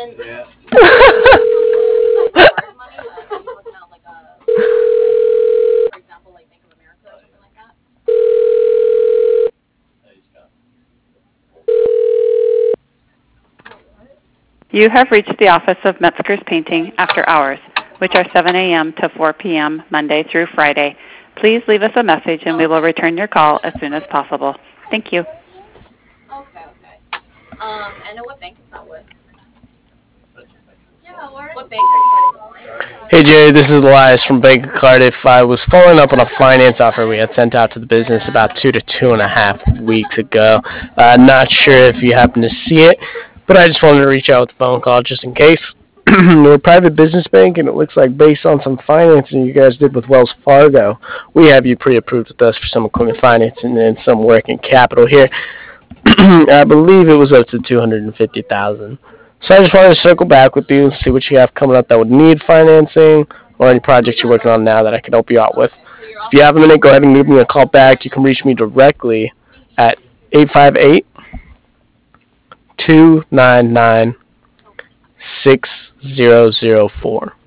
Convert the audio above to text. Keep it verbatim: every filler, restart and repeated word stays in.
Yeah. You have reached the office of Metzger's Painting after hours, which are seven a.m. to four p.m. Monday through Friday. Please leave us a message and we will return your call as soon as possible. Thank you. Okay, okay. Um, and what bank is that with? Yeah, what bank are you calling? Hey Jerry, this is Elias from Bank of Cardiff. I was following up on a finance offer we had sent out to the business about two to two and a half weeks ago. Uh, not sure if you happen to see it, but I just wanted to reach out with a phone call just in case. We're a private business bank, and it looks like based on some financing you guys did with Wells Fargo, we have you pre-approved with us for some equipment financing and some working capital here. I believe it was up to two hundred fifty thousand dollars. So I just wanted to circle back with you and see what you have coming up that would need financing or any projects you're working on now that I can help you out with. If you have a minute, go ahead and give me a call back. You can reach me directly at eight five eight, two nine nine, six zero zero four.